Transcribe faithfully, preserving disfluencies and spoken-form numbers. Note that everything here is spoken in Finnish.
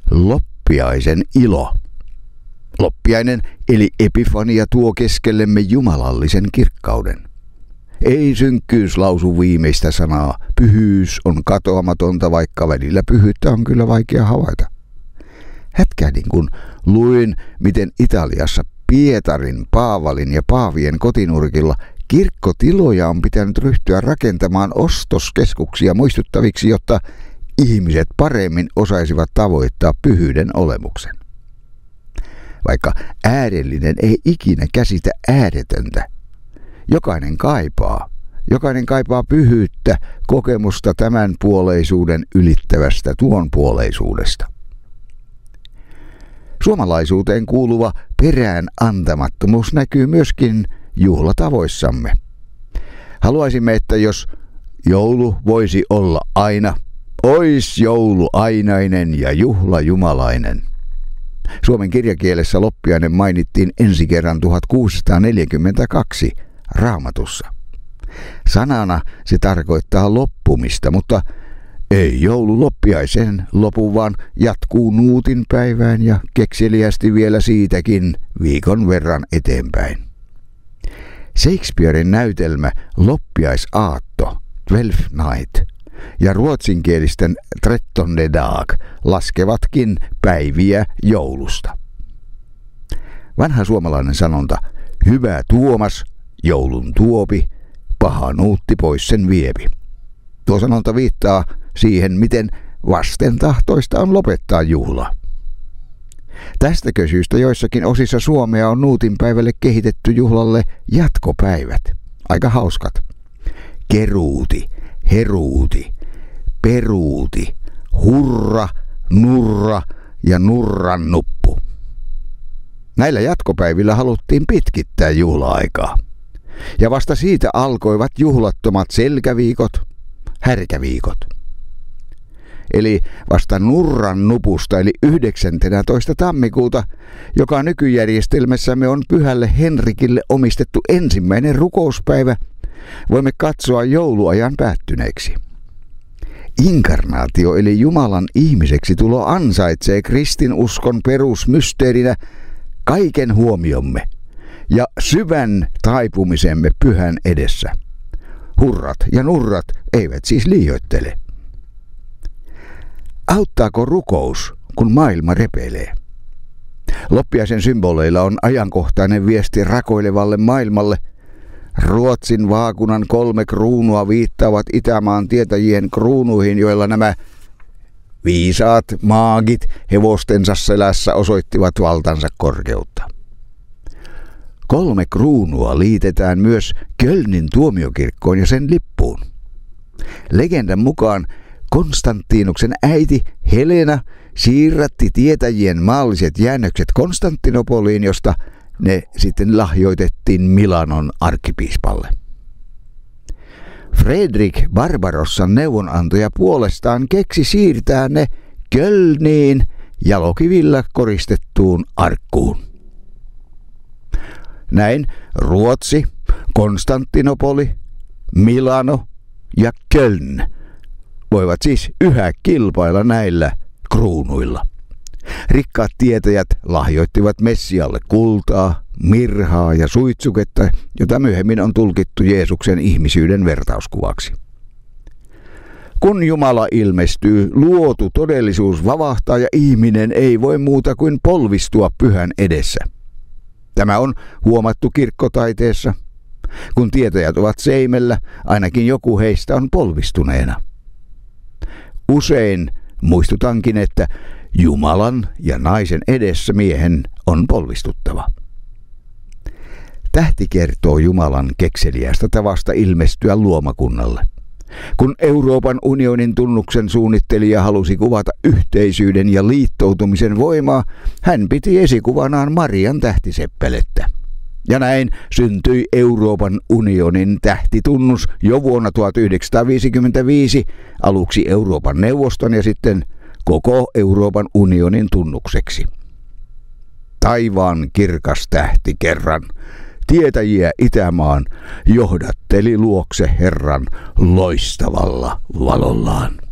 loppiaisen ilo. Loppiainen eli epifania tuo keskellemme jumalallisen kirkkauden. Ei synkkyys lausu viimeistä sanaa. Pyhyys on katoamatonta, vaikka välillä pyhyyttä on kyllä vaikea havaita. Hätkähdin, kun luin, miten Italiassa Pietarin, Paavalin ja Paavien kotinurkilla kirkkotiloja on pitänyt ryhtyä rakentamaan ostoskeskuksia muistuttaviksi, jotta ihmiset paremmin osaisivat tavoittaa pyhyyden olemuksen. Vaikka äärellinen ei ikinä käsitä ääretöntä, jokainen kaipaa. Jokainen kaipaa pyhyyttä, kokemusta tämän puoleisuuden ylittävästä tuon puoleisuudesta. Suomalaisuuteen kuuluva perään antamattomuus näkyy myöskin juhlatavoissamme. Haluaisimme, että jos joulu voisi olla aina, ois joulu ainainen ja juhla jumalainen. Suomen kirjakielessä loppiainen mainittiin ensi kerran tuhatkuusisataaneljäkymmentäkaksi Raamatussa. Sanana se tarkoittaa loppumista, mutta ei joulu loppiaisen lopu, vaan jatkuu nuutin päivään ja kekseliästi vielä siitäkin viikon verran eteenpäin. Shakespearen näytelmä Loppiaisaatto, Twelfth Night, ja ruotsinkielisten Trettonde Dag laskevatkin päiviä joulusta. Vanha suomalainen sanonta, hyvä Tuomas, joulun tuopi, paha nuutti pois sen viepi. Tuo sanonta viittaa siihen, miten vastentahtoista on lopettaa juhla. Tästäkö syystä joissakin osissa Suomea on nuutinpäivälle kehitetty juhlalle jatkopäivät. Aika hauskat. Keruuti, heruuti, peruuti, hurra, nurra ja nurrannuppu. Näillä jatkopäivillä haluttiin pitkittää juhla-aikaa. Ja vasta siitä alkoivat juhlattomat selkäviikot, härkäviikot. Eli vasta nurrannupusta eli yhdeksäntenätoista tammikuuta, joka nykyjärjestelmässämme on Pyhälle Henrikille omistettu ensimmäinen rukouspäivä, voimme katsoa jouluajan päättyneeksi. Inkarnaatio eli Jumalan ihmiseksi tulo ansaitsee kristinuskon perusmysteerinä kaiken huomiomme ja syvän taipumisemme Pyhän edessä. Hurrat ja nurrat eivät siis liioittele. Auttaako rukous, kun maailma repeilee? Loppiaisen symboleilla on ajankohtainen viesti rakoilevalle maailmalle. Ruotsin vaakunan kolme kruunua viittaavat Itämaan tietäjien kruunuihin, joilla nämä viisaat maagit hevostensa selässä osoittivat valtansa korkeutta. Kolme kruunua liitetään myös Kölnin tuomiokirkkoon ja sen lippuun. Legendan mukaan Konstantinuksen äiti Helena siirrätti tietäjien maalliset jäännökset Konstantinopoliin, josta ne sitten lahjoitettiin Milanon arkkipiispalle. Fredrik Barbarossan neuvonantaja puolestaan keksi siirtää ne Kölniin jalokivillä koristettuun arkkuun. Näin Ruotsi, Konstantinopoli, Milano ja Köln voivat siis yhä kilpailla näillä kruunuilla. Rikkaat tietäjät lahjoittivat Messialle kultaa, mirhaa ja suitsuketta, jota myöhemmin on tulkittu Jeesuksen ihmisyyden vertauskuvaksi. Kun Jumala ilmestyy, luotu todellisuus vavahtaa ja ihminen ei voi muuta kuin polvistua Pyhän edessä. Tämä on huomattu kirkkotaiteessa. Kun tietäjät ovat seimellä, ainakin joku heistä on polvistuneena. Usein muistutankin, että Jumalan ja naisen edessä miehen on polvistuttava. Tähti kertoo Jumalan kekseliästä tavasta ilmestyä luomakunnalle. Kun Euroopan unionin tunnuksen suunnittelija halusi kuvata yhteisyyden ja liittoutumisen voimaa, hän piti esikuvanaan Marian tähtiseppelettä. Ja näin syntyi Euroopan unionin tähtitunnus jo vuonna tuhatyhdeksänsataaviisikymmentäviisi, aluksi Euroopan neuvoston ja sitten koko Euroopan unionin tunnukseksi. Taivaan kirkas tähti kerran, tietäjiä Itämaan, johdatteli luokse Herran loistavalla valollaan.